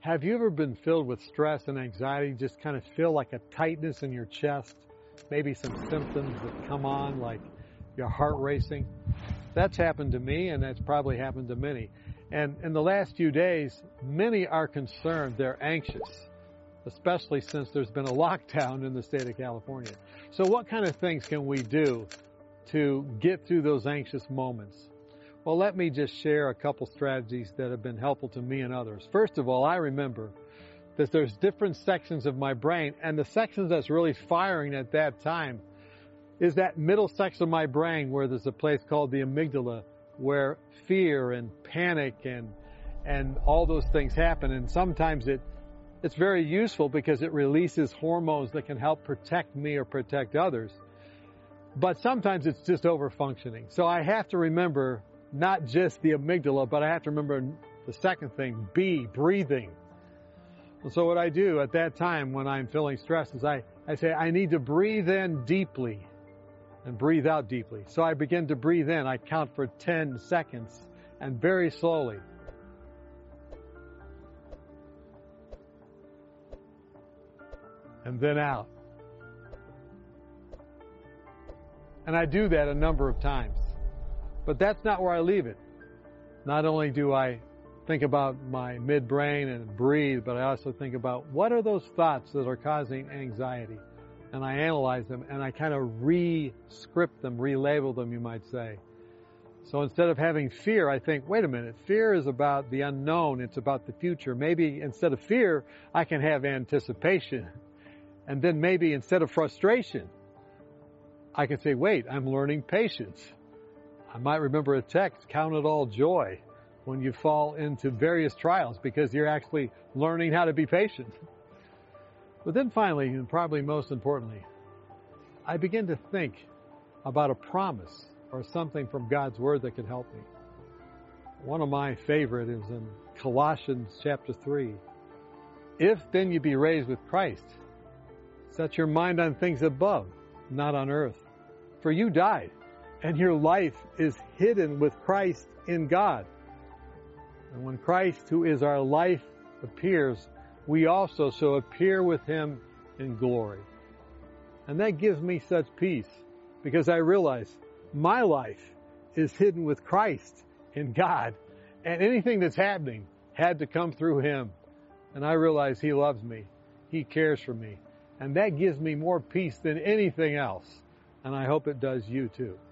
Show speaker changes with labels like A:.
A: Have you ever been filled with stress and anxiety, just kind of feel like a tightness in your chest, maybe some symptoms that come on like your heart racing? That's happened to me, and that's probably happened to many. And in the last few days, many are concerned, they're anxious, especially since there's been a lockdown in the state of California. So what kind of things can we do to get through those anxious moments? Well, let me just share a couple strategies that have been helpful to me and others. First of all, I remember that there's different sections of my brain, and the sections that's really firing at that time is that middle section of my brain where there's a place called the amygdala, where fear and panic and all those things happen. And sometimes it's very useful because it releases hormones that can help protect me or protect others. But sometimes it's just over-functioning. So I have to remember not just the amygdala, but I have to remember the second thing, B, breathing. And so what I do at that time when I'm feeling stressed is I say I need to breathe in deeply and breathe out deeply. So I begin to breathe in. I count for 10 seconds and very slowly. And then out. And I do that a number of times. But that's not where I leave it. Not only do I think about my midbrain and breathe, but I also think about what are those thoughts that are causing anxiety. And I analyze them and I kind of re-script them, relabel them, you might say. So instead of having fear, I think, wait a minute, fear is about the unknown. It's about the future. Maybe instead of fear, I can have anticipation. And then maybe instead of frustration, I can say, wait, I'm learning patience. I might remember a text, count it all joy when you fall into various trials because you're actually learning how to be patient. But then finally, and probably most importantly, I begin to think about a promise or something from God's Word that could help me. One of my favorite is in Colossians chapter 3. If then you be raised with Christ, set your mind on things above, not on earth. For you died, and your life is hidden with Christ in God. And when Christ, who is our life, appears, we also shall appear with Him in glory. And that gives me such peace, because I realize my life is hidden with Christ in God, and anything that's happening had to come through Him. And I realize He loves me. He cares for me. And that gives me more peace than anything else. And I hope it does you too.